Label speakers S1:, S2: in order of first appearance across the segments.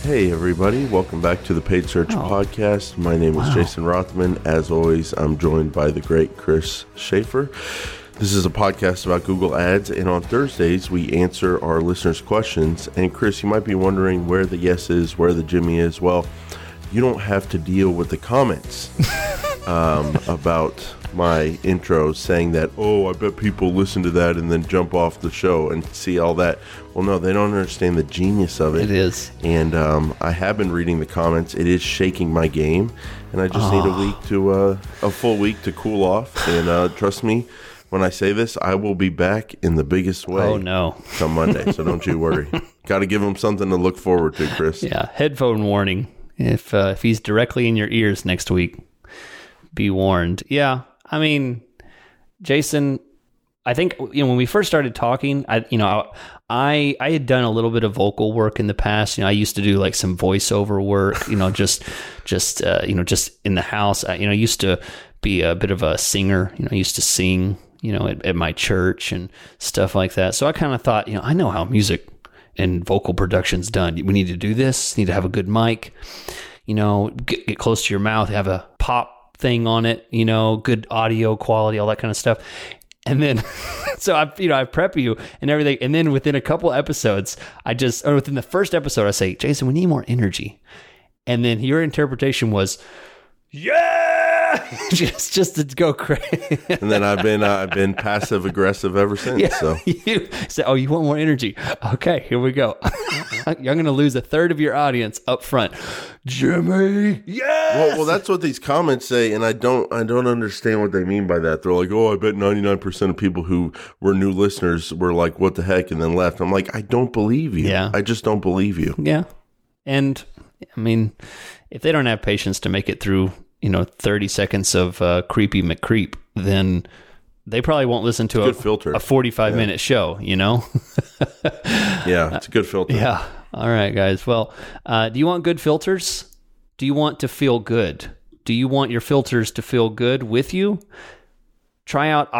S1: Hey everybody, welcome back to the Paid Search Podcast. My name is Jason Rothman. As always, I'm joined by the great Chris Schaefer. This is a podcast about Google Ads, and on Thursdays, we answer our listeners' questions. And Chris, you might be wondering where the yes is, where the Jimmy is. Well, you don't have to deal with the comments about my intro saying that, I bet people listen to that and then jump off the show and see all that. Well, no, they don't understand the genius of it.
S2: It is.
S1: And I have been reading the comments. It is shaking my game, and I just need a full week to cool off. And trust me, when I say this, I will be back in the biggest way.
S2: Oh, no.
S1: Come Monday, so don't you worry. Got to give them something to look forward to, Chris.
S2: Yeah, headphone warning. If he's directly in your ears next week, be warned. Yeah, I mean, Jason, I think when we first started talking, I had done a little bit of vocal work in the past. I used to do like some voiceover work. Just in the house. I used to be a bit of a singer. I used to sing. At my church and stuff like that. So I kind of thought, I know how music and vocal production's done. We need to do this. Need to have a good mic. Get close to your mouth. Have a pop thing on it. Good audio quality, all that kind of stuff. And then, so I prep you and everything. And then within a couple episodes, within the first episode, I say, Jason, we need more energy. And then your interpretation was, yeah, just to go crazy.
S1: And then I've been passive aggressive ever since.
S2: Yeah,
S1: So
S2: you said, you want more energy? Okay, here we go. You're going to lose a third of your audience up front. Jimmy, yes.
S1: Well, that's what these comments say, and I don't understand what they mean by that. They're like, I bet 99% of people who were new listeners were like, what the heck, and then left. I'm like, I don't believe you.
S2: Yeah.
S1: I just don't believe you.
S2: Yeah. And I mean, if they don't have patience to make it through 30 seconds of Creepy McCreep, then they probably won't listen to a 45-minute show,
S1: Yeah, it's a good filter.
S2: Yeah. All right, guys. Well, do you want good filters? Do you want to feel good? Do you want your filters to feel good with you? Try out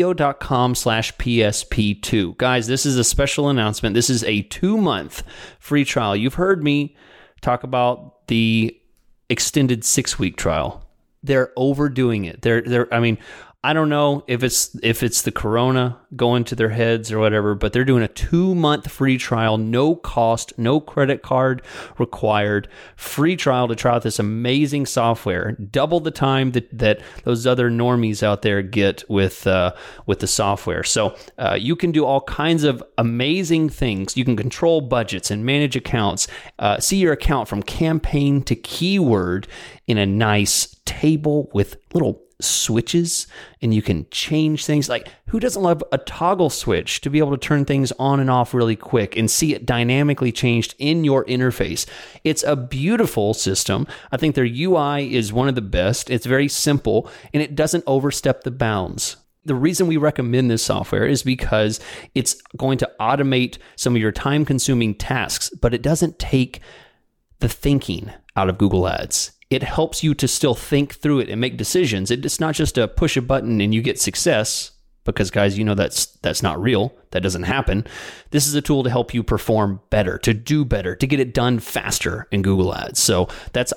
S2: optio.com/PSP2. Guys, this is a special announcement. This is a 2-month free trial. You've heard me talk about the extended 6-week trial. They're overdoing it. I don't know if it's the corona going to their heads or whatever, but they're doing a 2-month free trial, no cost, no credit card required, free trial to try out this amazing software, double the time that those other normies out there get with the software. So you can do all kinds of amazing things. You can control budgets and manage accounts, see your account from campaign to keyword in a nice table with little switches, and you can change things. Like, who doesn't love a toggle switch to be able to turn things on and off really quick and see it dynamically changed in your interface? It's a beautiful system. I think their UI is one of the best. It's very simple, and it doesn't overstep the bounds. The reason we recommend this software is because it's going to automate some of your time-consuming tasks, but it doesn't take the thinking out of Google Ads. It helps you to still think through it and make decisions. It's not just a push a button and you get success, because guys, that's not real. That doesn't happen. This is a tool to help you perform better, to do better, to get it done faster in Google Ads. So that's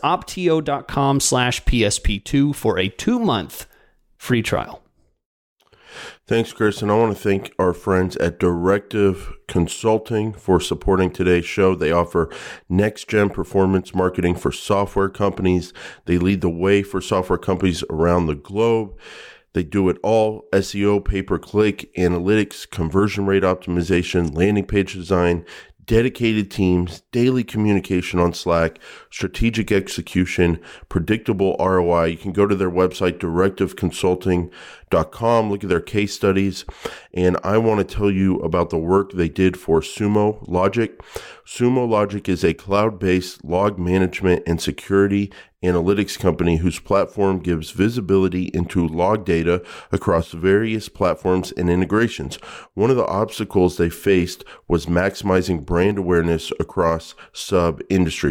S2: optio.com/PSP2 for a 2-month free trial.
S1: Thanks, Chris, and I want to thank our friends at Directive Consulting for supporting today's show. They offer next-gen performance marketing for software companies. They lead the way for software companies around the globe. They do it all: SEO, pay-per-click, analytics, conversion rate optimization, landing page design, dedicated teams, daily communication on Slack, strategic execution, predictable ROI. You can go to their website, directiveconsulting.com, look at their case studies. And I want to tell you about the work they did for Sumo Logic. Sumo Logic is a cloud-based log management and security analytics company whose platform gives visibility into log data across various platforms and integrations. One of the obstacles they faced was maximizing brand awareness across sub-industries.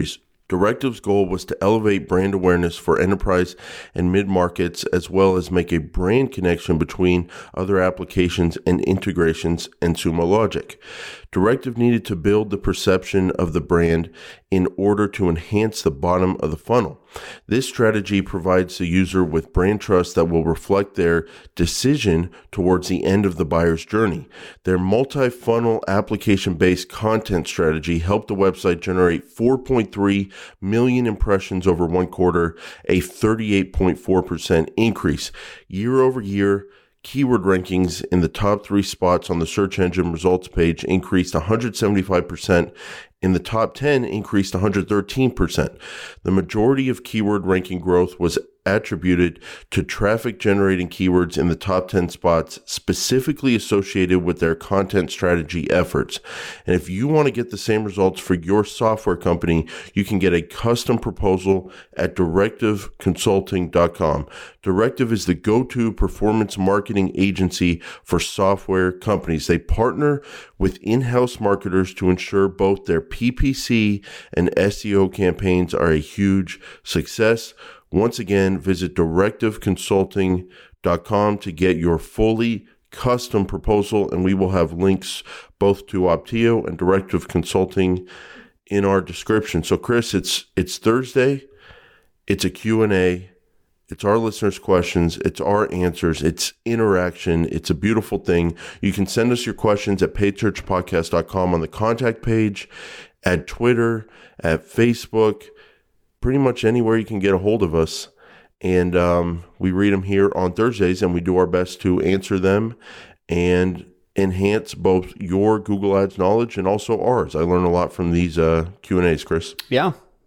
S1: Directive's goal was to elevate brand awareness for enterprise and mid-markets, as well as make a brand connection between other applications and integrations and Sumo Logic. Directive needed to build the perception of the brand in order to enhance the bottom of the funnel. This strategy provides the user with brand trust that will reflect their decision towards the end of the buyer's journey. Their multi-funnel application-based content strategy helped the website generate 4.3 million impressions over one quarter, a 38.4% increase year over year. Keyword rankings in the top 3 spots on the search engine results page increased 175%. In the top 10, increased 113%. The majority of keyword ranking growth was attributed to traffic generating keywords in the top 10 spots specifically associated with their content strategy efforts. And if you want to get the same results for your software company, you can get a custom proposal at directiveconsulting.com. Directive is the go-to performance marketing agency for software companies. They partner with in-house marketers to ensure both their PPC and SEO campaigns are a huge success. Once again, visit directiveconsulting.com to get your fully custom proposal, and we will have links both to Opteo and Directive Consulting in our description. So, Chris, it's Thursday. It's a Q&A. It's our listeners' questions. It's our answers. It's interaction. It's a beautiful thing. You can send us your questions at paidsearchpodcast.com on the contact page, at Twitter, at Facebook, pretty much anywhere you can get a hold of us. And we read them here on Thursdays, and we do our best to answer them and enhance both your Google Ads knowledge and also ours. I learn a lot from these Q&As, Chris.
S2: Yeah.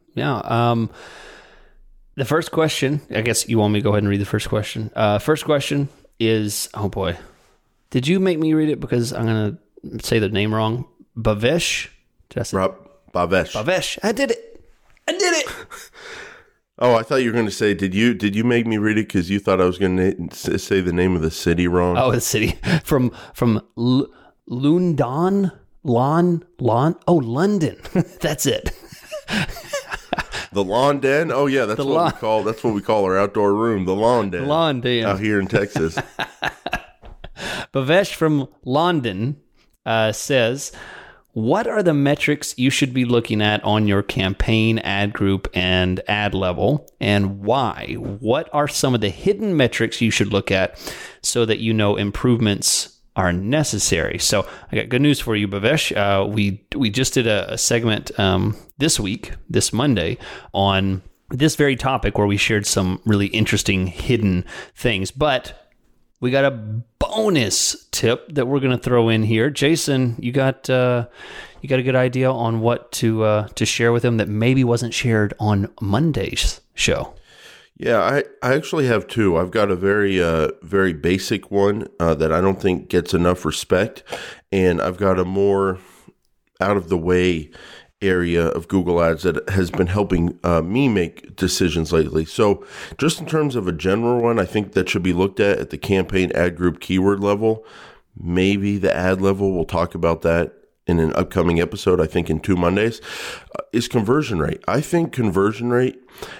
S2: The first question, I guess you want me to go ahead and read the first question. First question is, oh boy, did you make me read it because I'm going to say the name wrong? Bhavesh?
S1: Bhavesh.
S2: Bhavesh. I did it.
S1: Oh, I thought you were going to say, did you make me read it because you thought I was going to say the name of the city wrong?
S2: Oh, the city. From London? London. That's it.
S1: The lawn den? Oh yeah, that's what we call our outdoor room, the lawn den.
S2: Lawn den.
S1: Out here in Texas.
S2: Bhavesh from London says, what are the metrics you should be looking at on your campaign, ad group, and ad level, and why? What are some of the hidden metrics you should look at so that you know improvements are necessary? So I got good news for you, Bhavesh. We just did a segment this Monday, on this very topic where we shared some really interesting hidden things. But we got a bonus tip that we're going to throw in here. Jason, you got a good idea on what to share with them that maybe wasn't shared on Monday's show?
S1: Yeah, I actually have two. I've got a very basic one that I don't think gets enough respect, and I've got a more out of the way area of Google Ads that has been helping me make decisions lately. So just in terms of a general one, I think that should be looked at the campaign ad group keyword level, maybe the ad level. We'll talk about that in an upcoming episode, I think in 2 Mondays, is conversion rate. I think conversion rate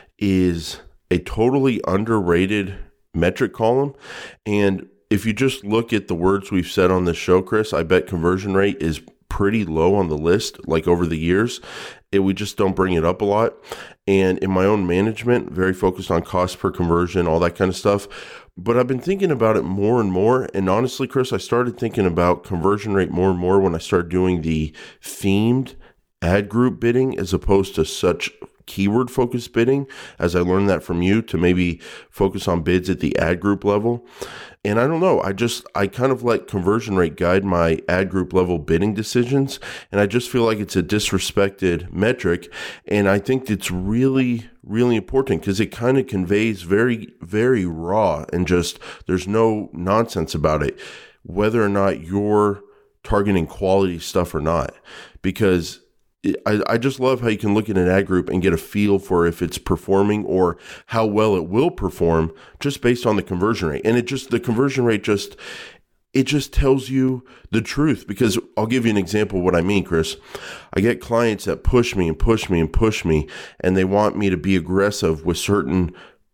S1: is a totally underrated metric column. And if you just look at the words we've said on this show, Chris, I bet conversion rate is pretty low on the list, like over the years. We just don't bring it up a lot. And in my own management, very focused on cost per conversion, all that kind of stuff. But I've been thinking about it more and more. And honestly, Chris, I started thinking about conversion rate more and more when I started doing the themed ad group bidding as opposed to such keyword focused bidding, as I learned that from you, to maybe focus on bids at the ad group level. And I don't know, I kind of let conversion rate guide my ad group level bidding decisions. And I just feel like it's a disrespected metric. And I think it's really, really important because it kind of conveys very, very raw and just, there's no nonsense about it, whether or not you're targeting quality stuff or not. Because I just love how you can look at an ad group and get a feel for if it's performing or how well it will perform just based on the conversion rate. And the conversion rate it just tells you the truth. Because I'll give you an example of what I mean, Chris. I get clients that push me and push me and push me, and they want me to be aggressive with certain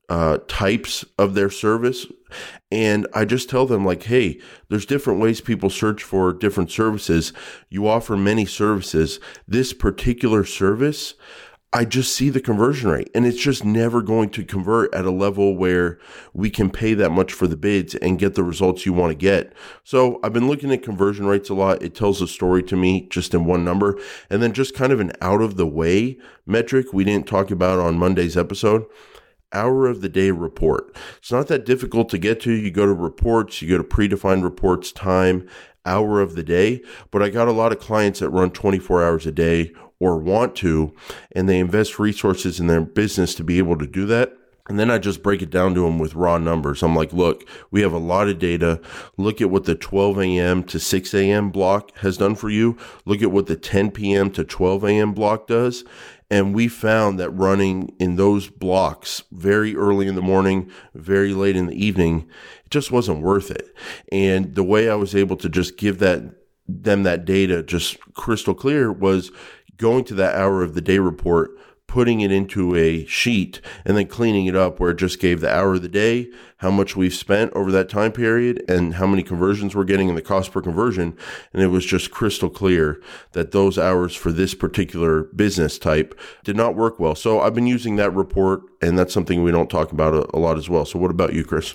S1: types of their service. And I just tell them, like, hey, there's different ways people search for different services. You offer many services. This particular service, I just see the conversion rate, and it's just never going to convert at a level where we can pay that much for the bids and get the results you want to get. So I've been looking at conversion rates a lot. It tells a story to me just in one number. And then just kind of an out of the way metric we didn't talk about on Monday's episode. Hour of the day report. It's not that difficult to get to. You go to reports, you go to predefined reports, time, hour of the day. But I got a lot of clients that run 24 hours a day or want to, and they invest resources in their business to be able to do that. And then I just break it down to them with raw numbers. I'm like, look, we have a lot of data. Look at what the 12 a.m. to 6 a.m. block has done for you. Look at what the 10 p.m. to 12 a.m. block does. And we found that running in those blocks very early in the morning, very late in the evening, it just wasn't worth it. And the way I was able to just give them that data just crystal clear was going to that hour of the day report, putting it into a sheet, and then cleaning it up where it just gave the hour of the day, how much we've spent over that time period, and how many conversions we're getting and the cost per conversion. And it was just crystal clear that those hours for this particular business type did not work well. So I've been using that report, and that's something we don't talk about a lot as well. So what about you, Chris?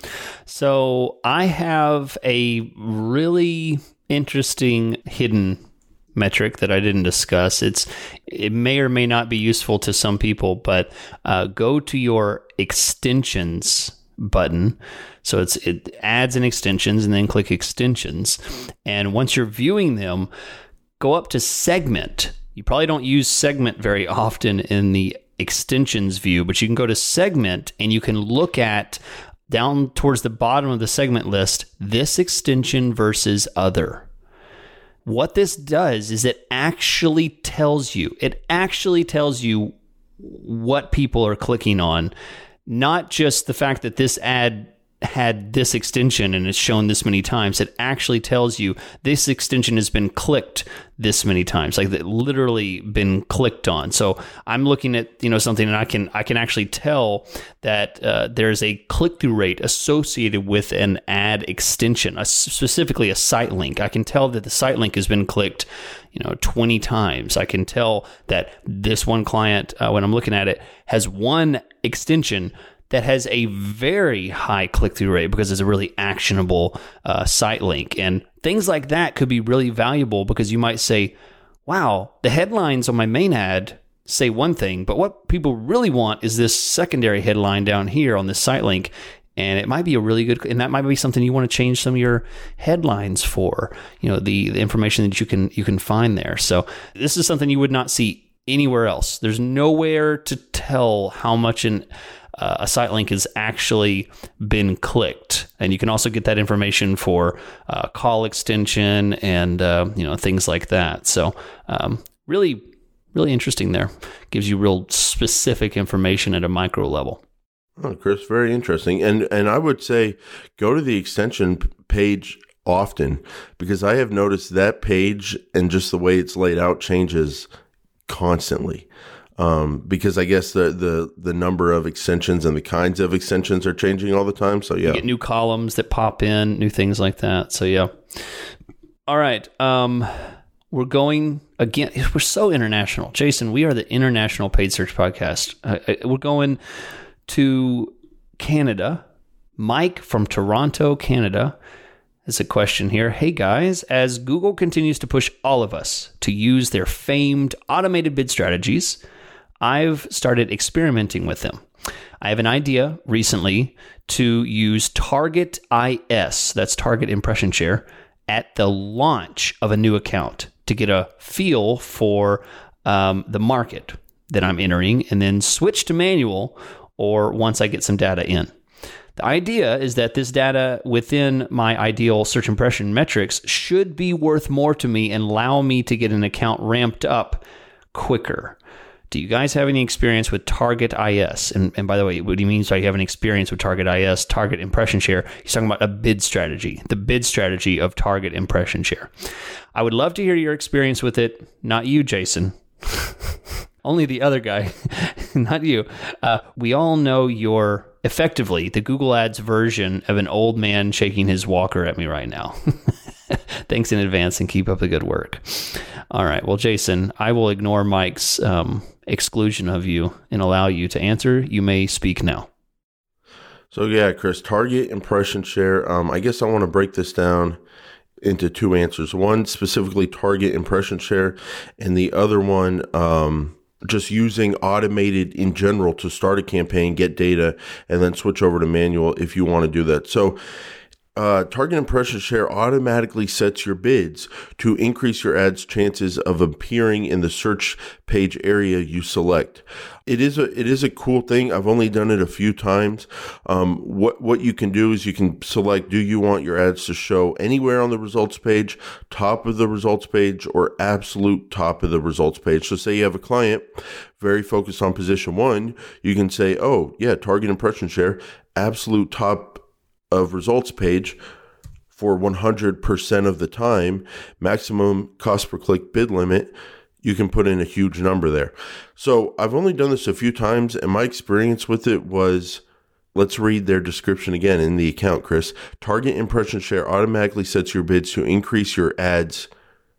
S2: So I have a really interesting hidden metric that I didn't discuss. It may or may not be useful to some people, but go to your extensions button. So it adds and extensions, and then click extensions. And once you're viewing them, go up to segment. You probably don't use segment very often in the extensions view, but you can go to segment and you can look at down towards the bottom of the segment list, this extension versus other. What this does is it actually tells you what people are clicking on, not just the fact that this ad had this extension and it's shown this many times. It actually tells you this extension has been clicked this many times, like literally been clicked on. So I'm looking at something, and I can actually tell that there's a click-through rate associated with an ad extension, specifically a site link. I can tell that the site link has been clicked 20 times. I can tell that this one client, when I'm looking at it, has one extension that has a very high click-through rate because it's a really actionable site link. And things like that could be really valuable because you might say, wow, the headlines on my main ad say one thing, but what people really want is this secondary headline down here on this site link. And it might be a really good, and that might be something you want to change some of your headlines for, the information that you can find there. So this is something you would not see anywhere else. There's nowhere to tell how much a site link has actually been clicked. And you can also get that information for call extension and things like that. So really, really interesting there. Gives you real specific information at a micro level.
S1: Oh, Chris, very interesting. And I would say go to the extension page often, because I have noticed that page and just the way it's laid out changes constantly. Because I guess the number of extensions and the kinds of extensions are changing all the time. So yeah,
S2: you get new columns that pop in, new things like that. So yeah. All right. We're going again. We're so international, Jason. We are the International Paid Search Podcast. We're going to Canada. Mike from Toronto, Canada, has a question here. Hey guys, as Google continues to push all of us to use their famed automated bid strategies, I've started experimenting with them. I have an idea recently to use Target IS, that's Target Impression Share, at the launch of a new account to get a feel for the market that I'm entering, and then switch to manual or once I get some data in. The idea is that this data within my ideal search impression metrics should be worth more to me and allow me to get an account ramped up quicker. do you guys have any experience with Target IS? And by the way, what he means by you have any experience with Target IS, Target Impression Share, he's talking about a bid strategy, the bid strategy of Target Impression Share. I would love to hear your experience with it. Not you, Jason. Only the other guy, not you. We all know you're effectively the Google Ads version of an old man shaking his walker at me right now. Thanks in advance and keep up the good work. All right. Well, Jason, I will ignore Mike's exclusion of you and allow you to answer. You may speak now.
S1: So yeah, Chris, Target Impression Share. I guess I want to break this down into two answers. One specifically Target Impression Share, and the other one just using automated in general to start a campaign, get data, and then switch over to manual if you want to do that. So Target Impression Share automatically sets your bids to increase your ad's chances of appearing in the search page area you select. It is a cool thing. I've only done it a few times. What you can do is you can select, do you want your ads to show anywhere on the results page, top of the results page, or absolute top of the results page? So say you have a client very focused on position 1, you can say, oh yeah, Target Impression Share, absolute top of results page for 100% of the time, maximum cost per click bid limit. You can put in a huge number there. So I've only done this a few times, and my experience with it was, let's read their description again in the account, Chris. Target Impression Share automatically sets your bids to increase your ads'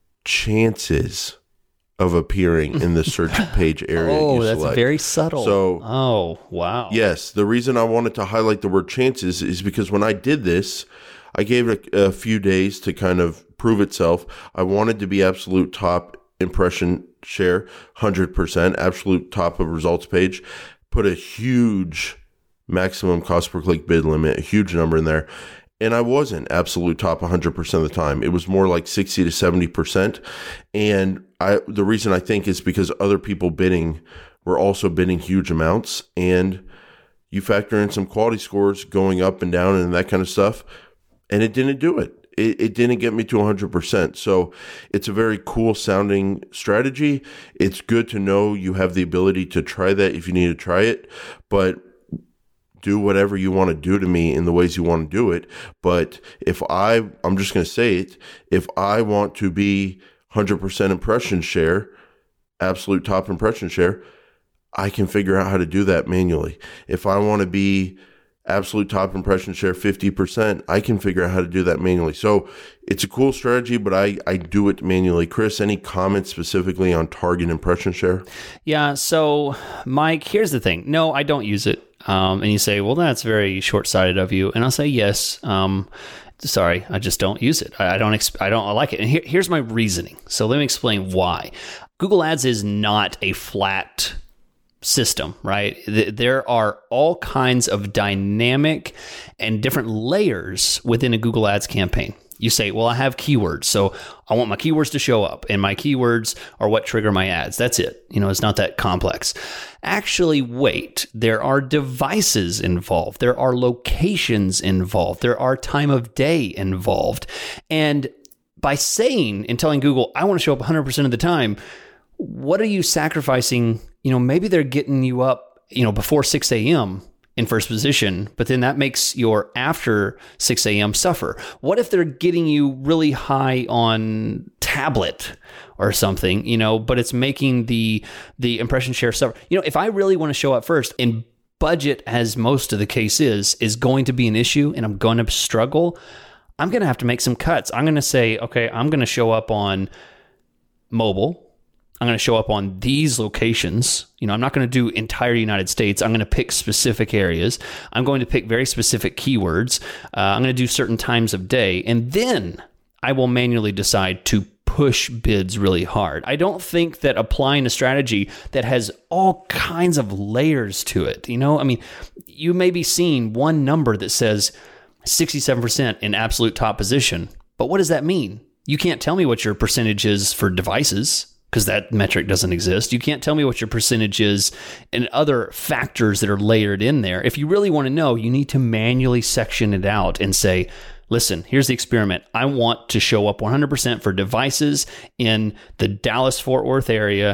S1: chances of appearing in the search page area.
S2: Oh, that's very subtle.
S1: So,
S2: oh, wow.
S1: Yes, the reason I wanted to highlight the word chances is because when I did this, I gave it a few days to kind of prove itself. I wanted to be absolute top impression share, 100%, absolute top of results page, put a huge maximum cost per click bid limit, a huge number in there. And I wasn't absolute top 100% of the time. It was more like 60 to 70%. And the reason I think is because other people bidding were also bidding huge amounts. And you factor in some quality scores going up and down and that kind of stuff. And it didn't do it. It didn't get me to 100%. So it's a very cool sounding strategy. It's good to know you have the ability to try that if you need to try it. But do whatever you want to do to me in the ways you want to do it. But if I'm just going to say it, if I want to be 100% impression share, absolute top impression share, I can figure out how to do that manually. If I want to be absolute top impression share 50%, I can figure out how to do that manually. So it's a cool strategy, but I do it manually. Chris, any comments specifically on Target Impression Share?
S2: Yeah. So Mike, here's the thing. No, I don't use it. And you say, well, that's very short-sighted of you. And I'll say, yes. Sorry, I just don't use it. I don't like it. And here's my reasoning. So let me explain why. Google Ads is not a flat system, right? There are all kinds of dynamic and different layers within a Google Ads campaign. You say, well, I have keywords, so I want my keywords to show up, and my keywords are what trigger my ads. That's it. It's not that complex. Actually, wait, there are devices involved. There are locations involved. There are time of day involved. And by saying and telling Google, I want to show up 100% of the time, what are you sacrificing? Maybe they're getting you up, before 6 a.m., in first position, but then that makes your after 6 a.m. suffer. What if they're getting you really high on tablet or something, but it's making the impression share suffer? If I really want to show up first, and budget, as most of the case is going to be an issue, and I'm going to struggle, I'm going to have to make some cuts. I'm going to say, okay, I'm going to show up on mobile. I'm going to show up on these locations. I'm not going to do entire United States. I'm going to pick specific areas. I'm going to pick very specific keywords. I'm going to do certain times of day. And then I will manually decide to push bids really hard. I don't think that applying a strategy that has all kinds of layers to it, you may be seeing one number that says 67% in absolute top position. But what does that mean? You can't tell me what your percentage is for devices, because that metric doesn't exist. You can't tell me what your percentage is and other factors that are layered in there. If you really want to know, you need to manually section it out and say, listen, here's the experiment. I want to show up 100% for devices in the Dallas-Fort Worth area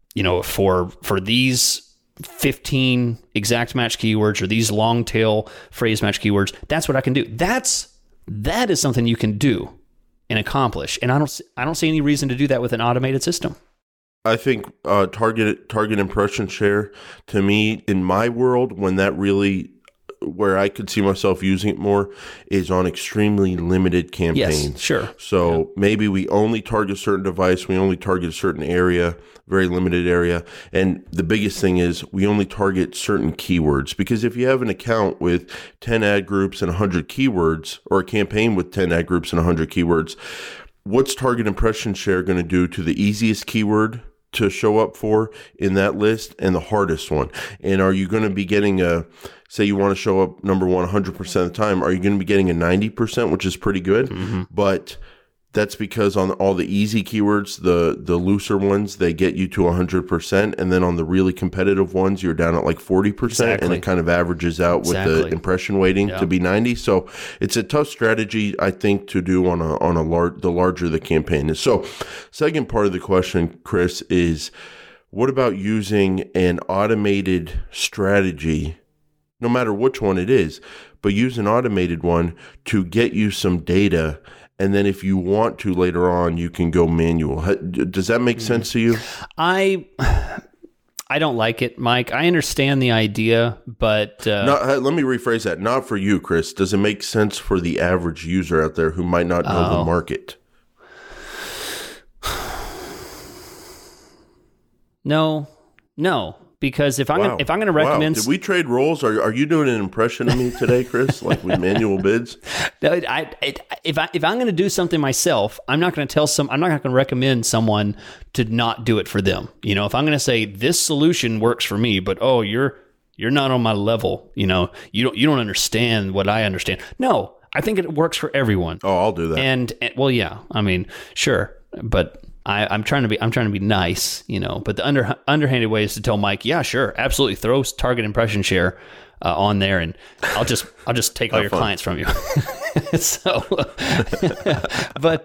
S2: for these 15 exact match keywords or these long tail phrase match keywords, that's what I can do. That is something you can do and accomplish. And I don't see any reason to do that with an automated system.
S1: I think target impression share, to me, in my world, where I could see myself using it more is on extremely limited campaigns.
S2: Yes, sure.
S1: So maybe we only target a certain device, we only target a certain area, very limited area. And the biggest thing is we only target certain keywords, because if you have an account with 10 ad groups and 100 keywords, or a campaign with 10 ad groups and 100 keywords, what's target impression share going to do to the easiest keyword to show up for in that list and the hardest one? And are you going to be getting say you want to show up number one 100% of the time, are you going to be getting a 90%, which is pretty good? Mm-hmm. But that's because on all the easy keywords, the looser ones, they get you to 100%. And then on the really competitive ones, you're down at like 40%. Exactly. And it kind of averages out with the impression weighting to be 90. So it's a tough strategy, I think, to do on the larger the campaign is. So second part of the question, Chris, is what about using an automated strategy, no matter which one it is, but use an automated one to get you some data. And then if you want to later on, you can go manual. Does that make sense to you?
S2: I don't like it, Mike. I understand the idea, but...
S1: let me rephrase that. Not for you, Chris. Does it make sense for the average user out there who might not know the market? No. Because if I'm going to recommend, did we trade roles? Are you doing an impression of me today, Chris? Like with manual bids?
S2: No, if I'm going to do something myself, I'm not going to recommend someone to not do it for them. If I'm going to say this solution works for me, but you're not on my level. You don't understand what I understand. No, I think it works for everyone.
S1: Oh, I'll do that.
S2: And well, yeah, I mean, sure, but. I'm trying to be nice, but the underhanded way is to tell Mike, yeah, sure, absolutely, throw target impression share on there, and I'll just take all your clients from you. So, but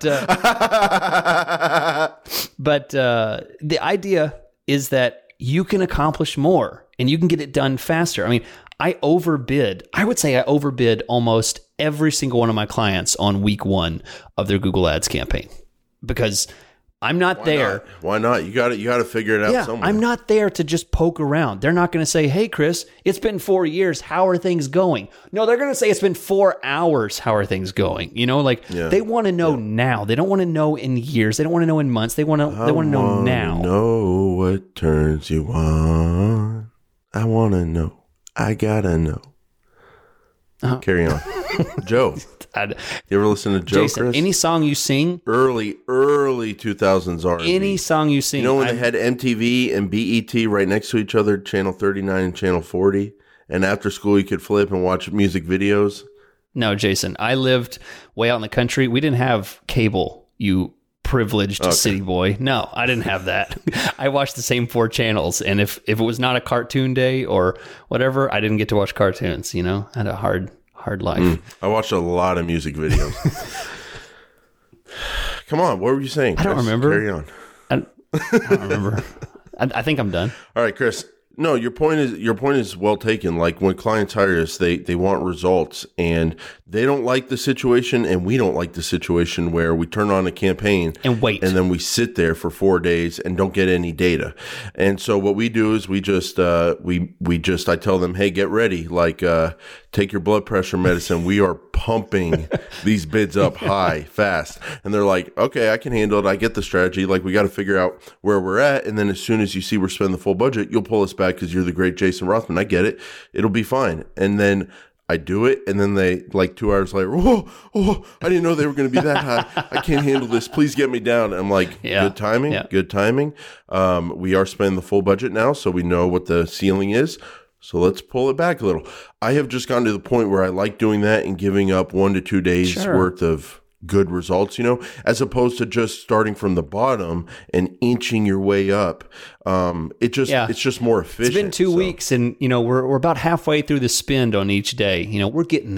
S2: the idea is that you can accomplish more and you can get it done faster. I mean, I would say I overbid almost every single one of my clients on week 1 of their Google Ads campaign, because I'm not there.
S1: Why not? You got to figure it out somewhere.
S2: I'm not there to just poke around. They're not going to say, "Hey, Chris, it's been 4 years. How are things going?" No, they're going to say it's been 4 hours. How are things going? They want to know now. They don't want to know in years. They don't want to know in months. They want to know now.
S1: Know what turns you on. I want to know. I gotta know. Uh-huh. Carry on. Joe. You ever listen to Joe,
S2: Jason,
S1: Chris?
S2: Any song you sing?
S1: Early 2000s R&B.
S2: Any song you sing.
S1: When they had MTV and BET right next to each other, Channel 39 and Channel 40, and after school you could flip and watch music videos?
S2: No, Jason. I lived way out in the country. We didn't have cable, you privileged city boy. No, I didn't have that. I watched the same 4 channels, and if it was not a cartoon day or whatever, I didn't get to watch cartoons, I had a hard life.
S1: I watched a lot of music videos. Come on, what were you saying, Chris?
S2: I don't remember.
S1: Carry on.
S2: I don't remember. I think I'm done.
S1: All right, Chris. No, your point is well taken. Like when clients hire us, they want results, and they don't like the situation, and we don't like the situation where we turn on a campaign
S2: and wait,
S1: and then we sit there for 4 days and don't get any data. And so what we do is we just I tell them, hey, get ready, like take your blood pressure medicine. We are pumping these bids up high, fast. And they're like, okay, I can handle it. I get the strategy. Like we got to figure out where we're at. And then as soon as you see we're spending the full budget, you'll pull us back because you're the great Jason Rothman. I get it. It'll be fine. And then I do it. And then they, like 2 hours later, I didn't know they were going to be that high. I can't handle this. Please get me down. And I'm like, good timing. Yeah. Good timing. We are spending the full budget now, so we know what the ceiling is. So let's pull it back a little. I have just gotten to the point where I like doing that and giving up 1 to 2 days worth of good results, as opposed to just starting from the bottom and inching your way up. It's just more efficient.
S2: It's been 2 weeks, and we're about halfway through the spend on each day. We're getting there. We're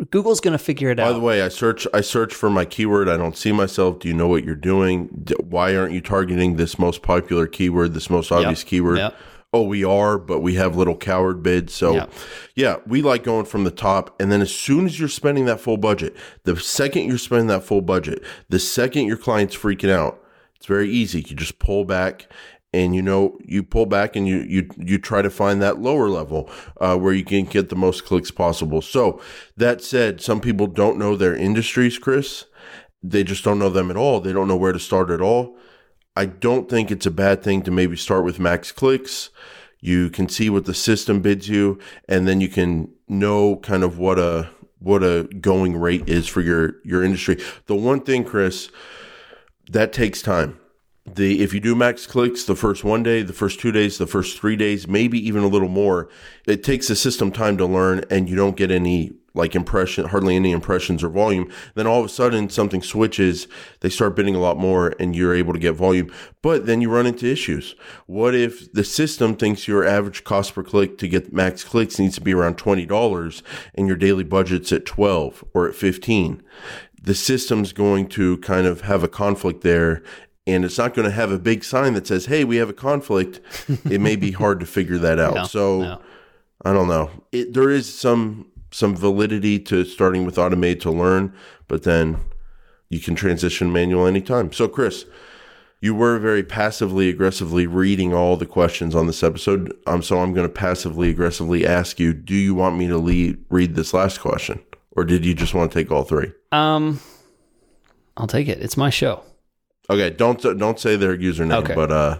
S2: Google's going to figure it out.
S1: By the way, I search for my keyword. I don't see myself. Do you know what you're doing? Why aren't you targeting this most popular keyword, this most obvious keyword?
S2: Yep.
S1: Oh, we are, but we have little coward bids. So yeah, we like going from the top. And then as soon as you're spending that full budget, the second you're spending that full budget, the second your client's freaking out, it's very easy. You just pull back. And you pull back and you try to find that lower level where you can get the most clicks possible. So that said, some people don't know their industries, Chris. They just don't know them at all. They don't know where to start at all. I don't think it's a bad thing to maybe start with max clicks. You can see what the system bids you, and then you can know kind of what a going rate is for your industry. The one thing, Chris, that takes time. If you do max clicks the first 1 day, the first 2 days, the first 3 days, maybe even a little more, it takes the system time to learn, and you don't get any hardly any impressions or volume. Then all of a sudden something switches, they start bidding a lot more, and you're able to get volume. But then you run into issues. What if the system thinks your average cost per click to get max clicks needs to be around $20 and your daily budget's at $12 or at $15? The system's going to kind of have a conflict there. And it's not going to have a big sign that says, hey, we have a conflict. It may be hard to figure that out. I don't know. There is some validity to starting with automated to learn, but then you can transition manual anytime. So, Chris, you were very passively aggressively reading all the questions on this episode. So I'm going to passively aggressively ask you, do you want me to read this last question? Or did you just want to take all three?
S2: I'll take it. It's my show.
S1: Okay, don't say their username, but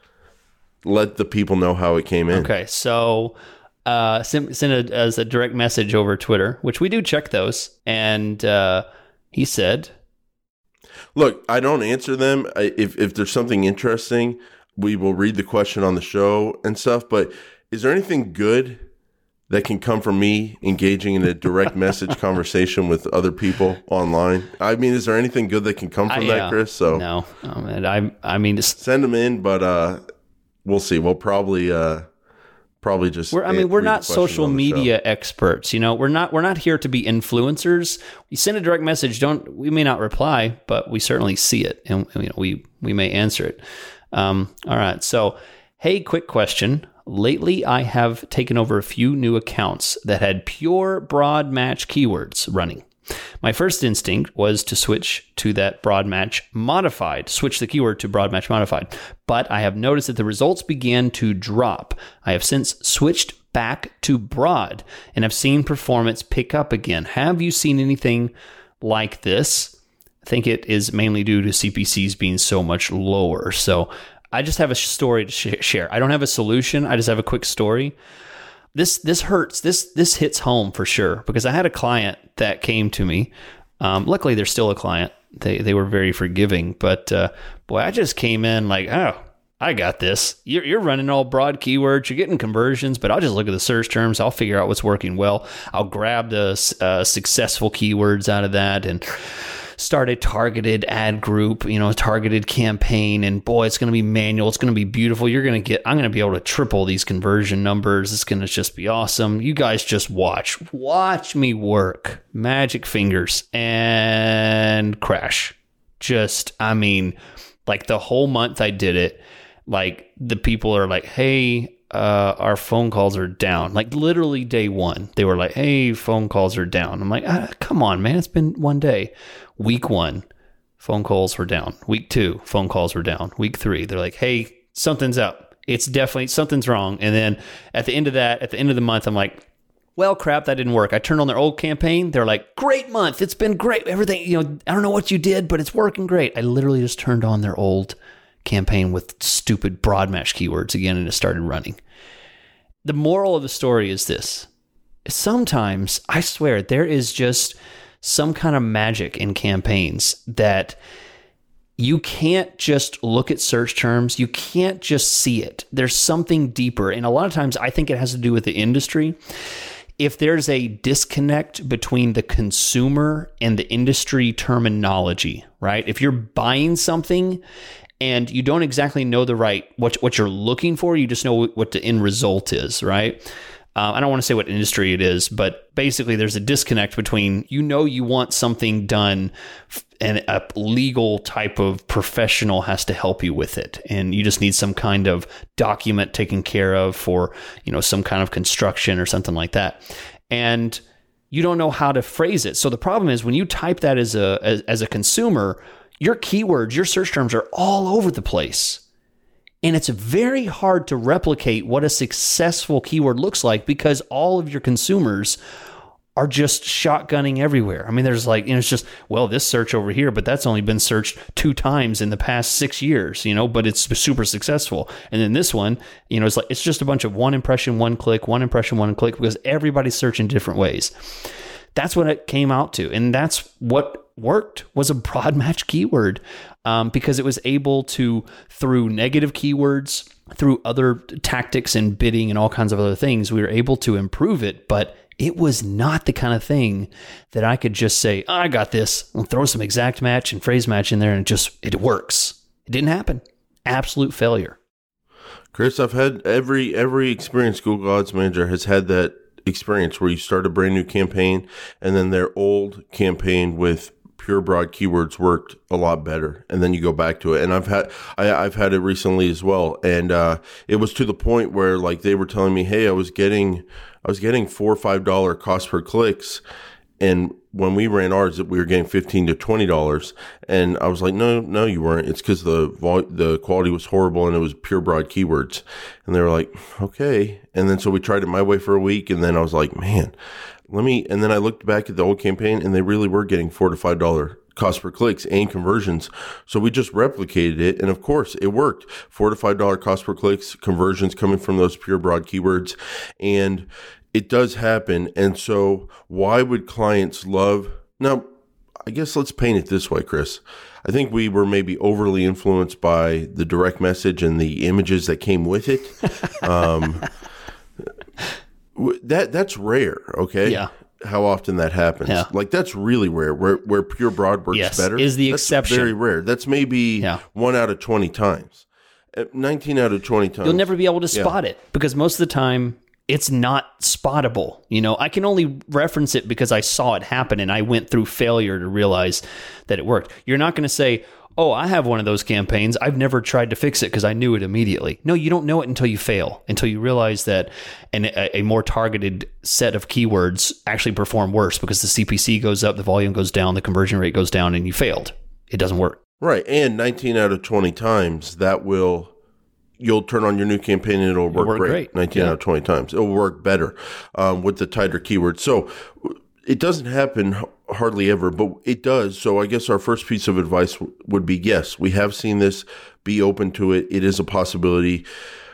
S1: let the people know how it came in.
S2: Okay, so send it as a direct message over Twitter, which we do check those, and he said,
S1: "Look, I don't answer them. If there's something interesting, we will read the question on the show and stuff. But is there anything good that can come from me engaging in a direct message conversation with other people online? I mean, is there anything good that can come from that, Chris? So
S2: no, I mean, just
S1: send them in, but we'll see. We'll probably just.
S2: We're not social media experts. We're not here to be influencers. You send a direct message. We may not reply, but we certainly see it, and we may answer it. All right. So, hey, quick question. Lately, I have taken over a few new accounts that had pure broad match keywords running. My first instinct was to switch to that broad match modified, switch the keyword to broad match modified. But I have noticed that the results began to drop. I have since switched back to broad and have seen performance pick up again. Have you seen anything like this? I think it is mainly due to CPCs being so much lower. So I just have a story to share. I don't have a solution. I just have a quick story. This hurts. This hits home for sure, because I had a client that came to me. Luckily, they're still a client. They were very forgiving, but boy, I just came in like, oh, I got this. You're running all broad keywords. You're getting conversions, but I'll just look at the search terms. I'll figure out what's working well. I'll grab the successful keywords out of that and start a targeted ad group, a targeted campaign, and boy, it's going to be manual. It's going to be beautiful. I'm going to be able to triple these conversion numbers. It's going to just be awesome. You guys just watch me work. Magic fingers and crash. Like the whole month I did it, like the people are like, hey, our phone calls are down. Like literally day one, they were like, hey, phone calls are down. I'm like, come on, man. It's been 1 day. Week 1, phone calls were down. Week 2, phone calls were down. Week 3, they're like, hey, something's up. It's definitely something's wrong. And then at the end of the month, I'm like, well, crap, that didn't work. I turned on their old campaign. They're like, great month. It's been great. Everything, I don't know what you did, but it's working great. I literally just turned on their old campaign with stupid broad match keywords again, and it started running. The moral of the story is this. Sometimes, I swear, there is just some kind of magic in campaigns that you can't just look at search terms. You can't just see it. There's something deeper. And a lot of times I think it has to do with the industry. If there's a disconnect between the consumer and the industry terminology, right? If you're buying something and you don't exactly know what you're looking for, you just know what the end result is, right? I don't want to say what industry it is, but basically there's a disconnect between, you want something done and a legal type of professional has to help you with it. And you just need some kind of document taken care of for, some kind of construction or something like that. And you don't know how to phrase it. So the problem is when you type that as a consumer, your keywords, your search terms are all over the place. And it's very hard to replicate what a successful keyword looks like because all of your consumers are just shotgunning everywhere. I mean, there's it's just, this search over here, but that's only been searched 2 times in the past 6 years, but it's super successful. And then this one, it's just a bunch of one impression, one click, because everybody's searching different ways. That's what it came out to. And that's what worked, was a broad match keyword, because it was able to, through negative keywords, through other tactics and bidding and all kinds of other things, we were able to improve it. But it was not the kind of thing that I could just say, I got this, I'll throw some exact match and phrase match in there and it works. It didn't happen. Absolute failure.
S1: Chris, I've had every experienced Google Ads manager has had that experience where you start a brand new campaign and then their old campaign with pure broad keywords worked a lot better, and then you go back to it. And I've had it recently as well, and it was to the point where they were telling me, hey, I was getting $4 or $5 cost per clicks, and when we ran ours, we were getting $15 to $20, and I was like, no, you weren't. It's because the quality was horrible and it was pure broad keywords. And they were like, okay. And then so we tried it my way for a week, and then I was like, man, and then I looked back at the old campaign, and they really were getting $4 to $5 cost per clicks and conversions. So we just replicated it, and of course it worked. $4 to $5 cost per clicks, conversions coming from those pure broad keywords, and it does happen. And so why would clients love? Now, I guess let's paint it this way, Chris. I think we were maybe overly influenced by the direct message and the images that came with it. That's rare, okay?
S2: Yeah.
S1: How often that happens. Yeah. That's really rare, where pure broad works better.
S2: Is the
S1: that's
S2: exception.
S1: Very rare. That's maybe 1 out of 20 times. 19 out of 20 times.
S2: You'll never be able to spot it because most of the time it's not spottable. I can only reference it because I saw it happen and I went through failure to realize that it worked. You're not going to say, oh, I have one of those campaigns. I've never tried to fix it because I knew it immediately. No, you don't know it until you fail, until you realize that a more targeted set of keywords actually perform worse because the CPC goes up, the volume goes down, the conversion rate goes down, and you failed. It doesn't work.
S1: Right. And 19 out of 20 times you'll turn on your new campaign and it'll work great. 19 out of 20 times. It'll work better with the tighter keywords. So it doesn't happen hardly ever, but it does. So I guess our first piece of advice would be, yes, we have seen this. Be open to it. It is a possibility.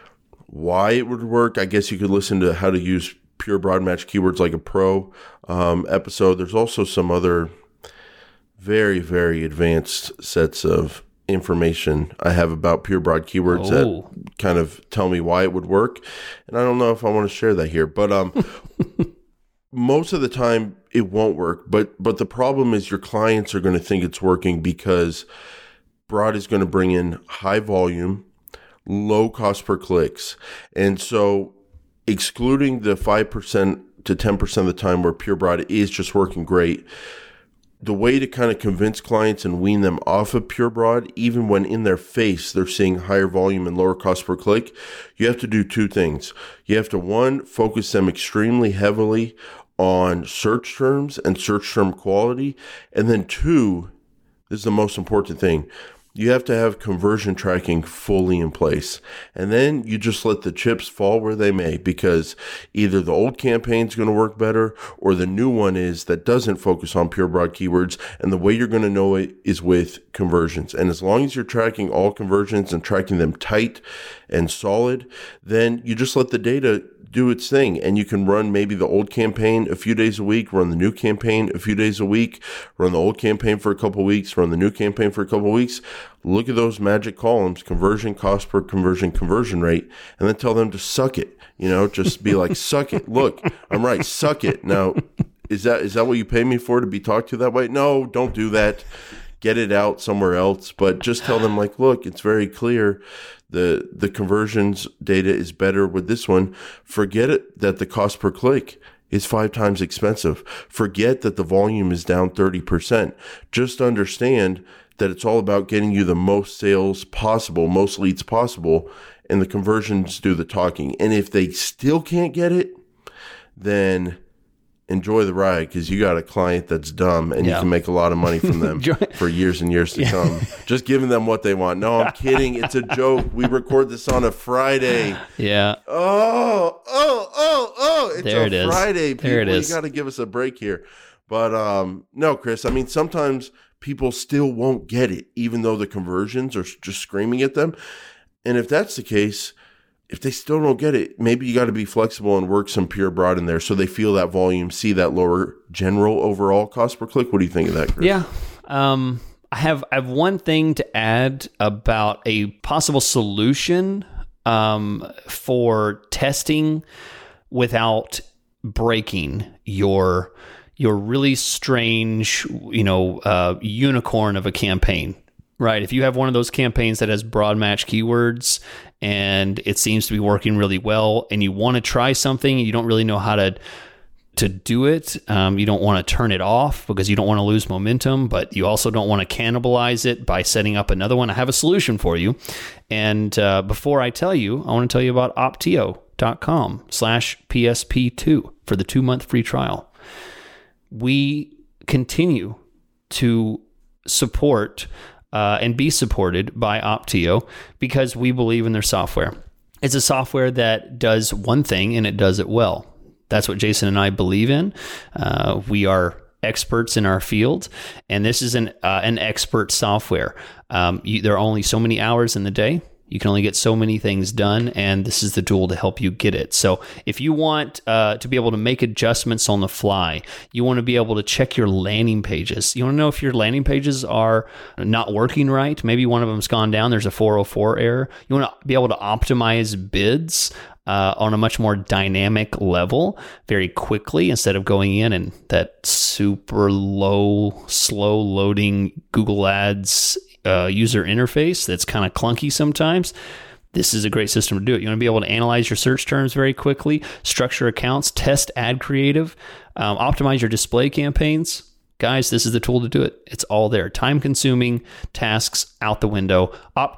S1: Why it would work, I guess you could listen to how to use pure broad match keywords like a pro episode. There's also some other very, very advanced sets of information I have about pure broad keywords that kind of tell me why it would work. And I don't know if I want to share that here, but most of the time it won't work. But the problem is your clients are going to think it's working because broad is going to bring in high volume, low cost per clicks. And so excluding the 5% to 10% of the time where pure broad is just working great, the way to kind of convince clients and wean them off of pure broad, even when in their face they're seeing higher volume and lower cost per click, you have to do 2 things. You have to, 1, focus them extremely heavily on search terms and search term quality. And then 2, this is the most important thing, you have to have conversion tracking fully in place. And then you just let the chips fall where they may, because either the old campaign is going to work better or the new one is that doesn't focus on pure broad keywords. And the way you're going to know it is with conversions. And as long as you're tracking all conversions and tracking them tight and solid, then you just let the data do its thing, and you can run maybe the old campaign a few days a week, run the new campaign a few days a week, run the old campaign for a couple of weeks, run the new campaign for a couple of weeks. Look at those magic columns: conversion, cost per conversion, conversion rate, and then tell them to suck it. Just be like, suck it. Look, I'm right. Suck it. Now, is that what you pay me for, to be talked to that way? No, don't do that. get it out somewhere else, but just tell them like, look, it's very clear. The conversions data is better with this one. Forget it that the cost per click is 5 times expensive. Forget that the volume is down 30%. Just understand that it's all about getting you the most sales possible, most leads possible, and the conversions do the talking. And if they still can't get it, then enjoy the ride, because you got a client that's dumb and you can make a lot of money from them for years and years to come. Just giving them what they want. No, I'm kidding. It's a joke. We record this on a Friday.
S2: Yeah.
S1: Oh. It's
S2: there it is.
S1: Friday. People,
S2: there it is.
S1: You got to give us a break here. But no, Chris, I mean, sometimes people still won't get it, even though the conversions are just screaming at them. And if that's the case, if they still don't get it, maybe you got to be flexible and work some pure broad in there so they feel that volume, see that lower general overall cost per click. What do you think of that, Chris?
S2: Yeah. I have one thing to add about a possible solution for testing without breaking your really strange, unicorn of a campaign. Right. If you have one of those campaigns that has broad match keywords and it seems to be working really well, and you want to try something, you don't really know how to do it. You don't want to turn it off because you don't want to lose momentum, but you also don't want to cannibalize it by setting up another one. I have a solution for you. And before I tell you, I want to tell you about optio.com/PSP2 for the 2-month free trial. We continue to support and be supported by Optio because we believe in their software. It's a software that does one thing and it does it well. That's what Jason and I believe in. We are experts in our field, and this is an expert software. There are only so many hours in the day. You can only get so many things done, and this is the tool to help you get it. So if you want to be able to make adjustments on the fly, you want to be able to check your landing pages. You want to know if your landing pages are not working right. Maybe one of them's gone down. There's a 404 error. You want to be able to optimize bids on a much more dynamic level very quickly instead of going in and that super slow loading Google Ads user interface that's kind of clunky sometimes. This is a great system to do it. You want to be able to analyze your search terms very quickly, structure accounts, test ad creative, optimize your display campaigns. Guys, this is the tool to do it. It's all there. Time-consuming tasks out the window.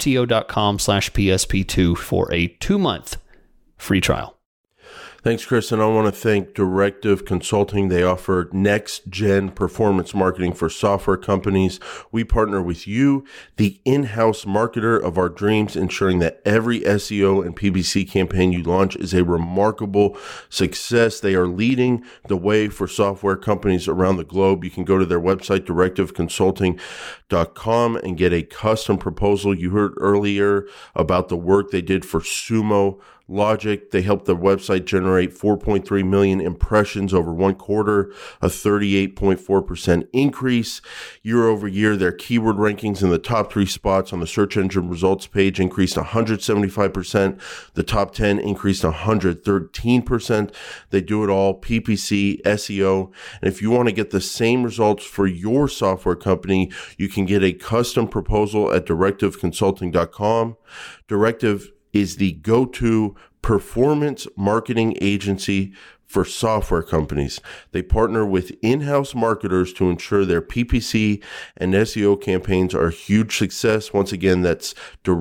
S2: Optio.com/PSP2 for a 2-month free trial.
S1: Thanks, Chris. And I want to thank Directive Consulting. They offer next-gen performance marketing for software companies. We partner with you, the in-house marketer of our dreams, ensuring that every SEO and PPC campaign you launch is a remarkable success. They are leading the way for software companies around the globe. You can go to their website, directiveconsulting.com, and get a custom proposal. You heard earlier about the work they did for Sumo Logic. They helped their website generate 4.3 million impressions over 1 quarter, a 38.4% increase year over year. Their keyword rankings in the top 3 spots on the search engine results page increased 175%. The top 10 increased 113%. They do it all, PPC, SEO. And if you want to get the same results for your software company, you can get a custom proposal at directiveconsulting.com. Directive is the go-to performance marketing agency for software companies. They partner with in-house marketers to ensure their PPC and SEO campaigns are a huge success. Once again, that's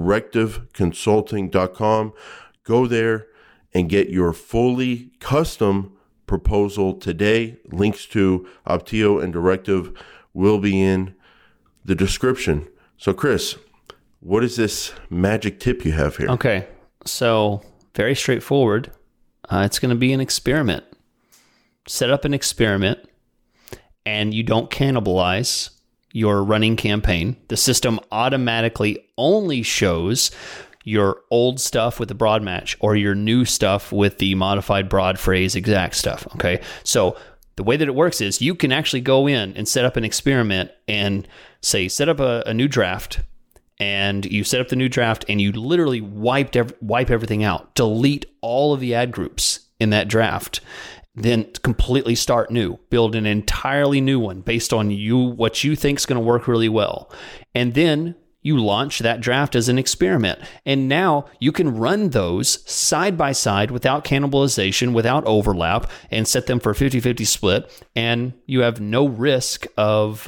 S1: directiveconsulting.com. Go there and get your fully custom proposal today. Links to Optio and Directive will be in the description. So, Chris, what is this magic tip you have here?
S2: Okay, so very straightforward. It's going to be an experiment. Set up an experiment, and you don't cannibalize your running campaign. The system automatically only shows your old stuff with the broad match or your new stuff with the modified broad phrase exact stuff. Okay, so the way that it works is you can actually go in and set up an experiment and say, set up a new draft. And you set up the new draft and you literally wipe everything out. Delete all of the ad groups in that draft. then completely start new, build an entirely new one based on what you think is going to work really well. And then you launch that draft as an experiment. And now you can run those side by side without cannibalization, without overlap, and set them for a 50-50 split. And you have no risk of,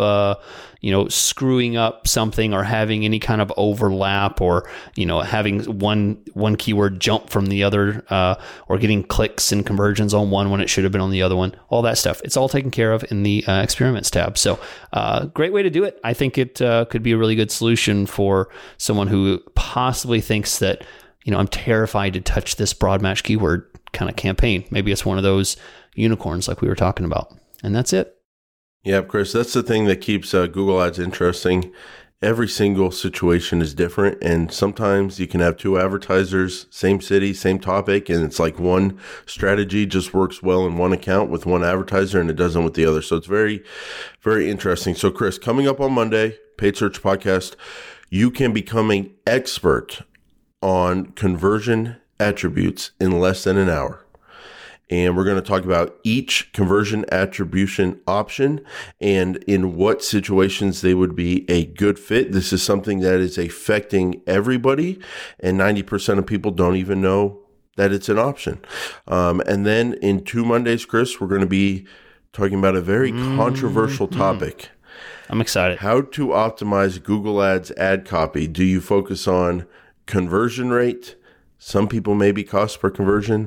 S2: screwing up something or having any kind of overlap, or, having one keyword jump from the other, or getting clicks and conversions on one when it should have been on the other one. All that stuff. It's all taken care of in the experiments tab. So great way to do it. I think it could be a really good solution for someone who possibly thinks that, I'm terrified to touch this broad match keyword kind of campaign. Maybe it's one of those unicorns like we were talking about. And that's it.
S1: Yeah, Chris, that's the thing that keeps Google Ads interesting. Every single situation is different, and sometimes you can have two advertisers, same city, same topic, and it's like one strategy just works well in one account with one advertiser and it doesn't with the other. So it's very, very interesting. So Chris, coming up on Monday, Paid Search Podcast, you can become an expert on conversion attributes in less than an hour. And we're going to talk about each conversion attribution option and in what situations they would be a good fit. This is something that is affecting everybody, and 90% of people don't even know that it's an option. And then in 2 Mondays, Chris, we're going to be talking about a very controversial topic.
S2: I'm excited.
S1: How to optimize Google Ads ad copy. Do you focus on conversion rate? Some people maybe cost per conversion,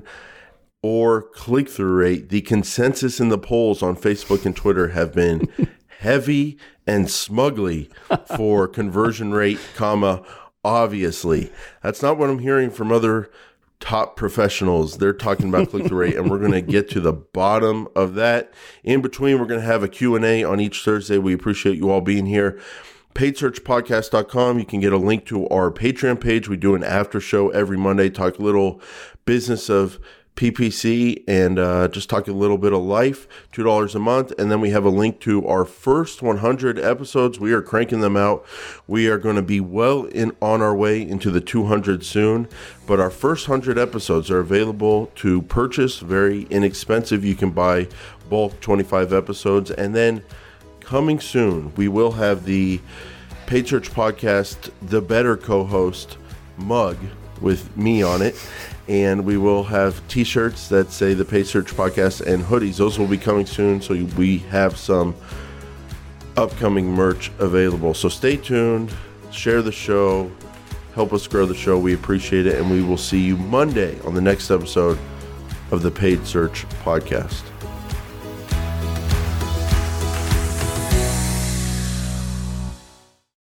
S1: or click-through rate. The consensus in the polls on Facebook and Twitter have been heavy and smugly for conversion rate, obviously. That's not what I'm hearing from other top professionals. They're talking about click-through rate, and we're going to get to the bottom of that. In between, we're going to have a Q&A on each Thursday. We appreciate you all being here. PaidSearchPodcast.com. You can get a link to our Patreon page. We do an after show every Monday, talk a little business of PPC and just talk a little bit of life, $2 a month. And then we have a link to our first 100 episodes. We are cranking them out. We are going to be on our way into the 200 soon, but our first 100 episodes are available to purchase, very inexpensive. You can buy bulk 25 episodes. And then coming soon, we will have the Paid Search Podcast, The Better Co-Host mug with me on it. And we will have t-shirts that say the Paid Search Podcast and hoodies. Those will be coming soon. So we have some upcoming merch available. So stay tuned, share the show, help us grow the show. We appreciate it. And we will see you Monday on the next episode of the Paid Search Podcast.